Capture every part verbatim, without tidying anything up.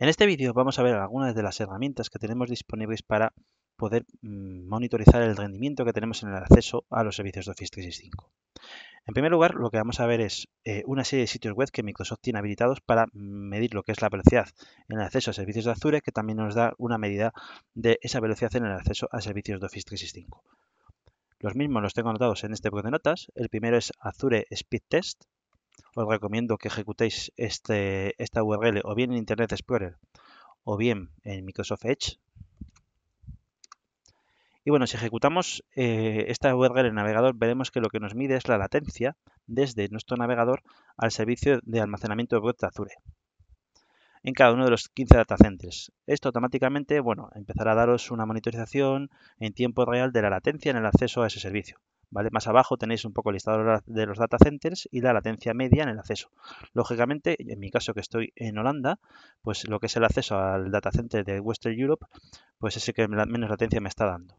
En este vídeo vamos a ver algunas de las herramientas que tenemos disponibles para poder mm, monitorizar el rendimiento que tenemos en el acceso a los servicios de Office trescientos sesenta y cinco. En primer lugar, lo que vamos a ver es eh, una serie de sitios web que Microsoft tiene habilitados para medir lo que es la velocidad en el acceso a servicios de Azure, que también nos da una medida de esa velocidad en el acceso a servicios de Office trescientos sesenta y cinco. Los mismos los tengo anotados en este bloc de notas. El primero es Azure Speed Test. Os recomiendo que ejecutéis este, esta U R L o bien en Internet Explorer o bien en Microsoft Edge. Y bueno, si ejecutamos eh, esta U R L en el navegador, veremos que lo que nos mide es la latencia desde nuestro navegador al servicio de almacenamiento web de Azure en cada uno de los quince data centers. Esto automáticamente, bueno, empezará a daros una monitorización en tiempo real de la latencia en el acceso a ese servicio. ¿Vale? Más abajo tenéis un poco el listado de los data centers y la latencia media en el acceso. Lógicamente, en mi caso que estoy en Holanda, pues lo que es el acceso al data center de Western Europe, pues es el que menos latencia me está dando.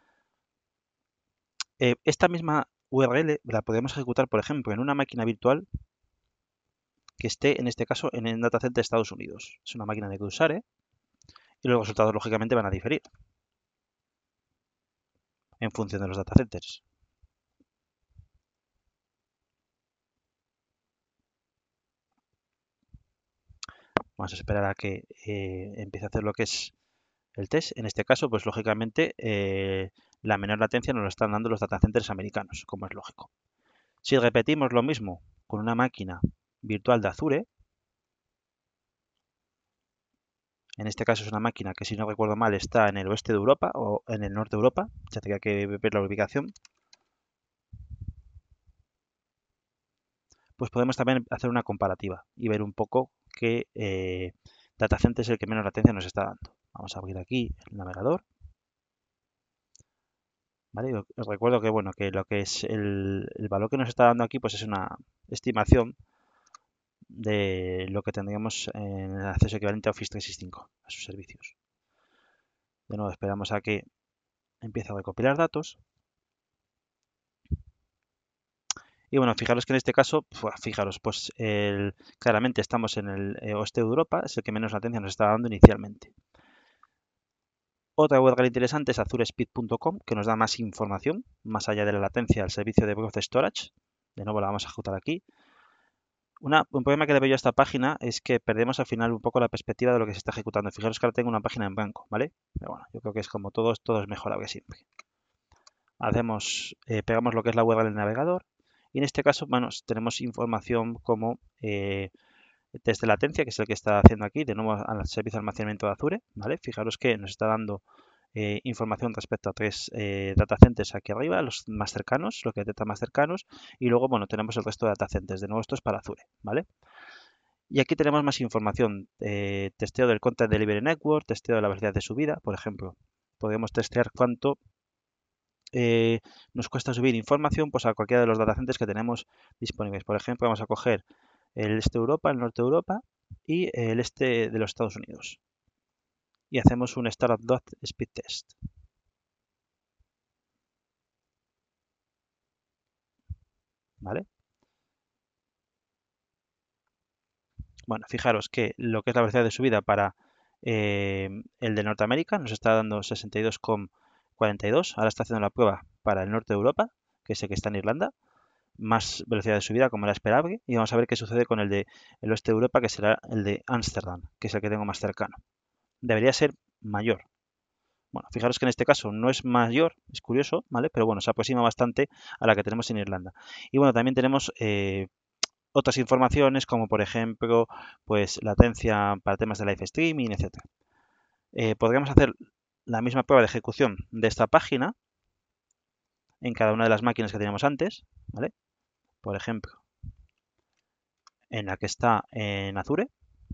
Eh, esta misma U R L la podemos ejecutar, por ejemplo, en una máquina virtual que esté, en este caso, en el data center de Estados Unidos. Es una máquina de Crusader y los resultados, lógicamente, van a diferir en función de los data centers. Vamos a esperar a que eh, empiece a hacer lo que es el test. En este caso, pues lógicamente, eh, la menor latencia nos lo están dando los data centers americanos, como es lógico. Si repetimos lo mismo con una máquina virtual de Azure, en este caso es una máquina que, si no recuerdo mal, está en el oeste de Europa o en el norte de Europa, ya tendría que ver la ubicación, pues podemos también hacer una comparativa y ver un poco qué eh, datacenter es el que menos latencia nos está dando. Vamos a abrir aquí el navegador. ¿Vale? Os recuerdo que, bueno, que lo que es el, el valor que nos está dando aquí, pues es una estimación de lo que tendríamos en el acceso equivalente a Office trescientos sesenta y cinco, a sus servicios. De nuevo, esperamos a que empiece a recopilar datos. Y bueno, fijaros que en este caso, pues, fijaros, pues el, claramente estamos en el eh, oeste de Europa, es el que menos latencia nos está dando inicialmente. Otra U R L interesante es azurespeed punto com, que nos da más información, más allá de la latencia al servicio de Growth Storage. De nuevo la vamos a ejecutar aquí. Una, un problema que le veo yo a esta página es que perdemos al final un poco la perspectiva de lo que se está ejecutando. Fijaros que ahora tengo una página en blanco, ¿vale? Pero bueno, yo creo que es como todo, todo es mejorable siempre. Hacemos, eh, pegamos lo que es la U R L en el navegador y en este caso, bueno, tenemos información como eh, test de latencia, que es el que está haciendo aquí, de nuevo al servicio de almacenamiento de Azure, ¿vale? Fijaros que nos está dando eh, información respecto a tres eh, data centers aquí arriba, los más cercanos, los que detecta más cercanos, y luego, bueno, tenemos el resto de data centers. De nuevo, esto es para Azure, ¿vale? Y aquí tenemos más información, eh, testeo del Content Delivery Network, testeo de la velocidad de subida, por ejemplo. Podemos testear cuánto eh, nos cuesta subir información pues, a cualquiera de los data centers que tenemos disponibles. Por ejemplo, vamos a coger el este de Europa, el norte de Europa y el este de los Estados Unidos. Y hacemos un Startup Dot Speed Test. ¿Vale? Bueno, fijaros que lo que es la velocidad de subida para eh, el de Norteamérica nos está dando sesenta y dos coma cuarenta y dos. Ahora está haciendo la prueba para el norte de Europa, que es el que está en Irlanda. Más velocidad de subida como era esperable. Y vamos a ver qué sucede con el de el oeste de Europa, que será el de Ámsterdam, que es el que tengo más cercano. Debería ser mayor. Bueno, fijaros que en este caso no es mayor, es curioso, ¿vale? Pero bueno, se aproxima bastante a la que tenemos en Irlanda. Y bueno, también tenemos eh, otras informaciones como por ejemplo pues latencia para temas de live streaming, etcétera. Eh, podríamos hacer la misma prueba de ejecución de esta página en cada una de las máquinas que teníamos antes, ¿vale? Por ejemplo, en la que está en Azure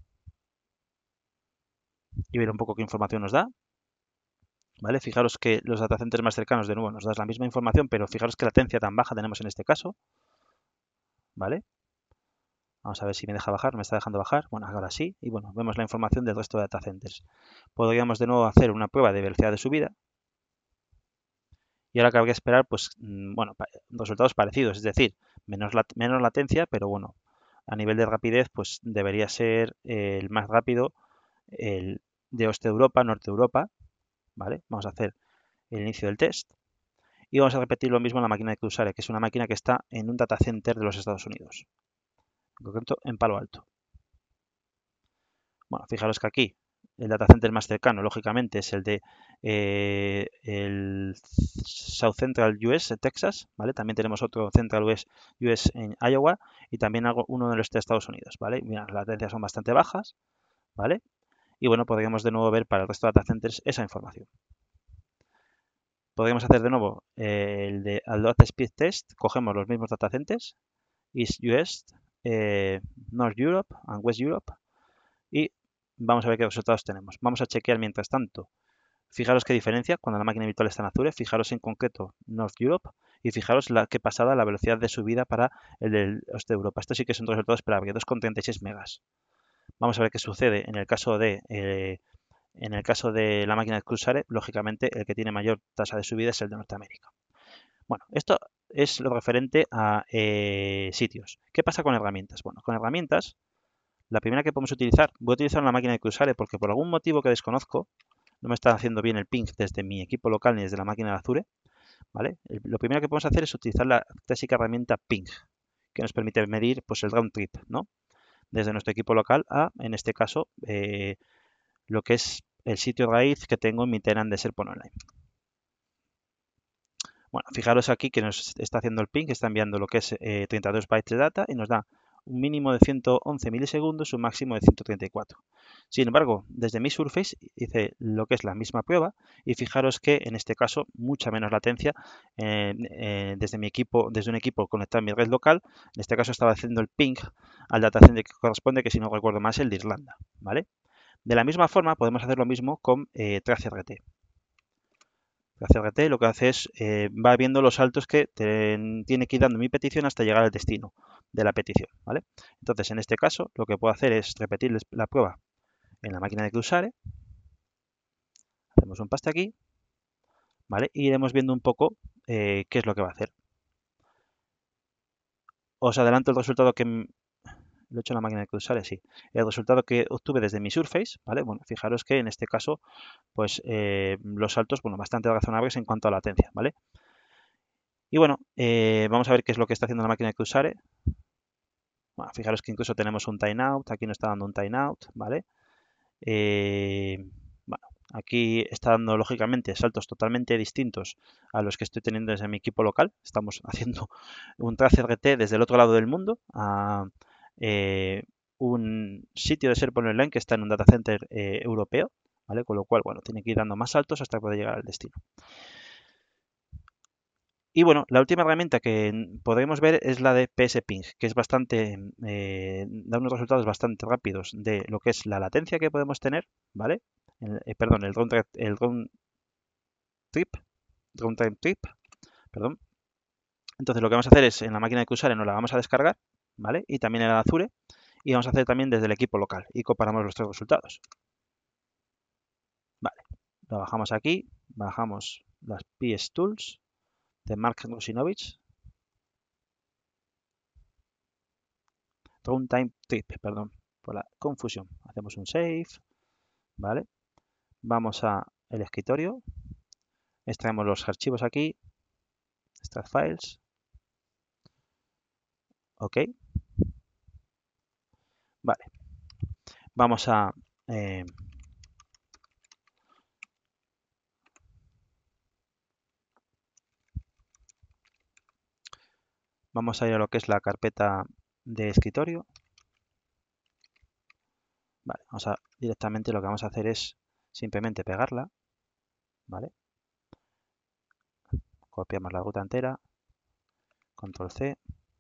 y ver un poco qué información nos da, ¿vale? Fijaros que los datacenters más cercanos de nuevo nos dan la misma información, pero fijaros qué latencia tan baja tenemos en este caso, ¿vale? Vamos a ver si me deja bajar, me está dejando bajar. Bueno, ahora sí. Y bueno, vemos la información del resto de data centers. Podríamos de nuevo hacer una prueba de velocidad de subida. Y ahora que habría que esperar, pues, bueno, resultados parecidos. Es decir, menos, lat menos latencia, pero bueno, a nivel de rapidez, pues debería ser eh, el más rápido el de Oeste Europa, Norte Europa, ¿vale? Vamos a hacer el inicio del test y vamos a repetir lo mismo en la máquina de Crusader, que es una máquina que está en un data center de los Estados Unidos, en concreto en Palo Alto. Bueno, fijaros que aquí el data center más cercano, lógicamente, es el de eh, el South Central U S, Texas, ¿vale? También tenemos otro Central U S, U S en Iowa y también algo, uno de los de Estados Unidos, ¿vale? Mira, las latencias son bastante bajas, ¿vale? Y bueno, podríamos de nuevo ver para el resto de data centers esa información. Podríamos hacer de nuevo eh, el de Adobe Speed Test, cogemos los mismos data centers, East U S, eh, North Europe and West Europe, y vamos a ver qué resultados tenemos. Vamos a chequear mientras tanto. Fijaros qué diferencia cuando la máquina virtual está en Azure. Fijaros en concreto North Europe y fijaros la que pasada la velocidad de subida para el del Oeste de Europa. Esto sí que son resultados esperables, dos coma treinta y seis megas. Vamos a ver qué sucede en el caso de eh, en el caso de la máquina de Crusader. Lógicamente el que tiene mayor tasa de subida es el de Norteamérica. Bueno, esto es lo referente a eh, sitios. ¿Qué pasa con herramientas? Bueno, con herramientas, la primera que podemos utilizar, voy a utilizar una máquina de Crusader porque por algún motivo que desconozco, no me está haciendo bien el ping desde mi equipo local ni desde la máquina de Azure, ¿vale? Lo primero que podemos hacer es utilizar la clásica herramienta ping, que nos permite medir pues, el round trip, ¿no? Desde nuestro equipo local a, en este caso, eh, lo que es el sitio raíz que tengo en mi tenant de SharePoint Online. Bueno, fijaros aquí que nos está haciendo el ping, está enviando lo que es eh, treinta y dos bytes de data y nos da un mínimo de ciento once milisegundos y un máximo de ciento treinta y cuatro. Sin embargo, desde mi Surface hice lo que es la misma prueba y fijaros que en este caso mucha menos latencia eh, eh, desde mi equipo, desde un equipo conectado a mi red local. En este caso estaba haciendo el ping al datacenter que corresponde, que si no recuerdo más, el de Irlanda, ¿vale? De la misma forma podemos hacer lo mismo con eh, TraceRT. TraceRT lo que hace es eh, va viendo los saltos que te, tiene que ir dando mi petición hasta llegar al destino de la petición, ¿vale? Entonces, en este caso, lo que puedo hacer es repetir la prueba en la máquina de Crusader. Hacemos un paste aquí, ¿vale? Y iremos viendo un poco eh, qué es lo que va a hacer. Os adelanto el resultado que lo he hecho en la máquina de Crusader, sí. El resultado que obtuve desde mi Surface, ¿vale? Bueno, fijaros que en este caso, pues eh, los saltos, bueno, bastante razonables en cuanto a latencia, ¿vale? Y bueno, eh, vamos a ver qué es lo que está haciendo la máquina de Crusader. Bueno, fijaros que incluso tenemos un timeout, aquí nos está dando un timeout, ¿vale? Eh, bueno, aquí está dando lógicamente saltos totalmente distintos a los que estoy teniendo desde mi equipo local. Estamos haciendo un TraceRT desde el otro lado del mundo a eh, un sitio de SharePoint Online que está en un data center eh, europeo, ¿vale? Con lo cual, bueno, tiene que ir dando más saltos hasta poder llegar al destino. Y bueno, la última herramienta que podremos ver es la de psping, que es bastante, eh, da unos resultados bastante rápidos de lo que es la latencia que podemos tener, ¿vale? El, eh, perdón, el round, el round trip, round time trip, perdón. Entonces lo que vamos a hacer es en la máquina de Crusader nos la vamos a descargar, ¿vale? Y también en el Azure, y vamos a hacer también desde el equipo local y comparamos los tres resultados. Vale, lo bajamos aquí, bajamos las P S Tools de Mark Russinovich. Runtime trip, perdón, por la confusión. Hacemos un save, ¿vale? Vamos a el escritorio, extraemos los archivos aquí, extract files, ok, vale. Vamos a eh, vamos a ir a lo que es la carpeta de escritorio. Vale, vamos a directamente lo que vamos a hacer es simplemente pegarla, ¿vale? Copiamos la ruta entera, control C,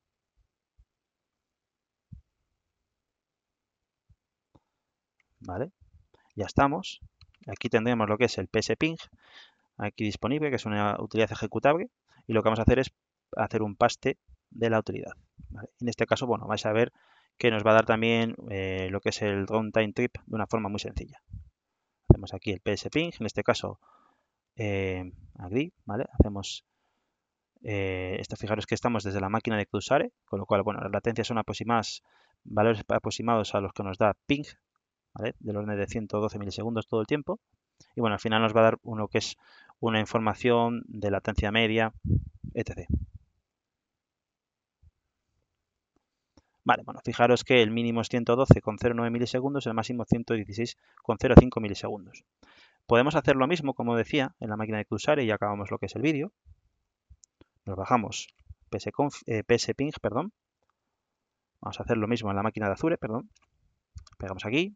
¿vale? Ya estamos. Aquí tendremos lo que es el psping, aquí disponible, que es una utilidad ejecutable, y lo que vamos a hacer es hacer un paste de la utilidad, ¿vale? En este caso, bueno, vais a ver que nos va a dar también eh, lo que es el runtime trip de una forma muy sencilla. Hacemos aquí el psping, en este caso eh, agree, ¿vale? Hacemos eh, esto, fijaros que estamos desde la máquina de Crusader, con lo cual, bueno, las latencias son aproximadas, valores aproximados a los que nos da ping, ¿vale? Del orden de ciento doce milisegundos todo el tiempo. Y bueno, al final nos va a dar uno que es una información de latencia media, etcétera. Vale, bueno, fijaros que el mínimo es ciento doce coma cero nueve milisegundos, el máximo ciento dieciséis coma cero cinco milisegundos. Podemos hacer lo mismo, como decía, en la máquina de Q-SARE y ya acabamos lo que es el vídeo. Nos bajamos psconf, eh, psping, perdón. Vamos a hacer lo mismo en la máquina de Azure, perdón. Pegamos aquí.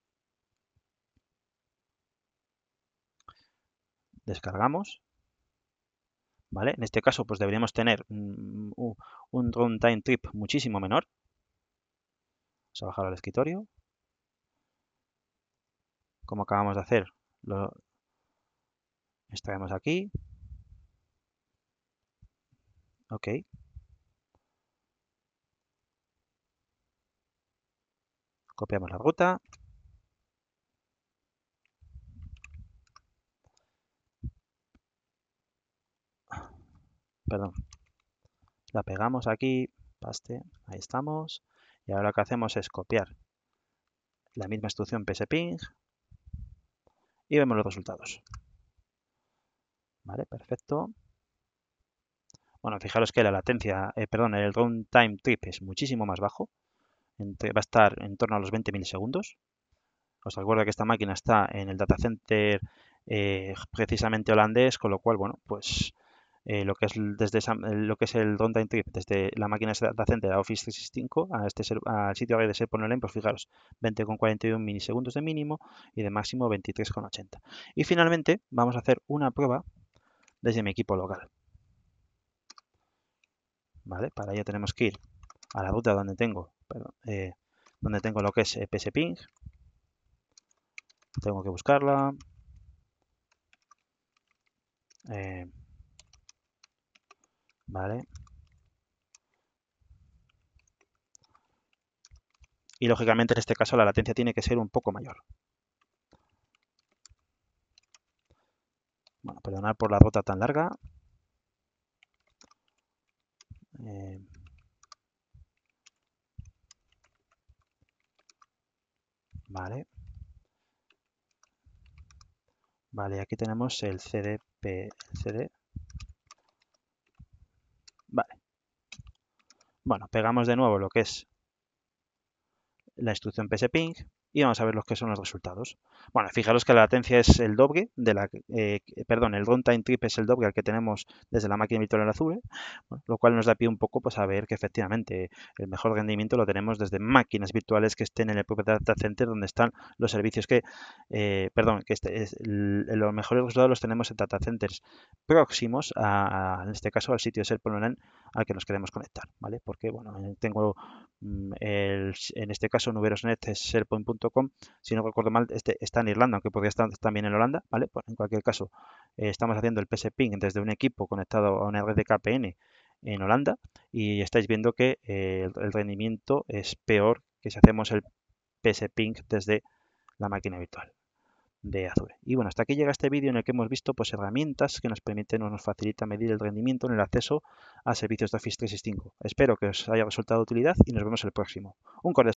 Descargamos. ¿Vale? En este caso, pues deberíamos tener un, un runtime trip muchísimo menor. Vamos a bajar al escritorio. Como acabamos de hacer, lo extraemos aquí. Ok. Copiamos la ruta. Perdón. La pegamos aquí. Paste. Ahí estamos. Y ahora lo que hacemos es copiar la misma instrucción psping y vemos los resultados. Vale, perfecto. Bueno, fijaros que la latencia, eh, perdón, el runtime trip es muchísimo más bajo. Entre, va a estar en torno a los veinte milisegundos. Os recuerdo que esta máquina está en el data center eh, precisamente holandés, con lo cual, bueno, pues eh, lo que es desde esa, lo que es el runtime trip desde la máquina de data center a Office trescientos sesenta y cinco a este al sitio de SharePoint, pues fijaros, veinte coma cuarenta y uno milisegundos de mínimo y de máximo veintitrés coma ochenta. Y finalmente vamos a hacer una prueba desde mi equipo local. ¿Vale? Para ello tenemos que ir a la ruta donde tengo, perdón, eh, donde tengo lo que es eh, psping. Tengo que buscarla. Eh, vale. Y lógicamente en este caso la latencia tiene que ser un poco mayor. Bueno, perdonad por la ruta tan larga. Eh, vale. Vale, aquí tenemos el C D P, el C D. Vale. Bueno, pegamos de nuevo lo que es la instrucción psping y vamos a ver los que son los resultados. Bueno, fijaros que la latencia es el doble de la, eh, perdón, el runtime trip es el doble al que tenemos desde la máquina virtual en Azure, bueno, lo cual nos da pie un poco pues a ver que efectivamente el mejor rendimiento lo tenemos desde máquinas virtuales que estén en el propio data center donde están los servicios que, eh, perdón, que este, es, el, los mejores resultados los tenemos en data centers próximos a, a en este caso al sitio de SharePoint al que nos queremos conectar, ¿vale? Porque, bueno, tengo el, en este caso Nuberosnet es SharePoint punto com, si no recuerdo mal este está en Irlanda, aunque podría estar también en Holanda, ¿vale? Pues en cualquier caso eh, estamos haciendo el psping desde un equipo conectado a una red de K P N en Holanda y estáis viendo que eh, el, el rendimiento es peor que si hacemos el psping desde la máquina virtual de Azure. Y bueno, hasta aquí llega este vídeo en el que hemos visto pues herramientas que nos permiten o nos facilitan medir el rendimiento en el acceso a servicios de Office trescientos sesenta y cinco. Espero que os haya resultado de utilidad y nos vemos el próximo. Un cordial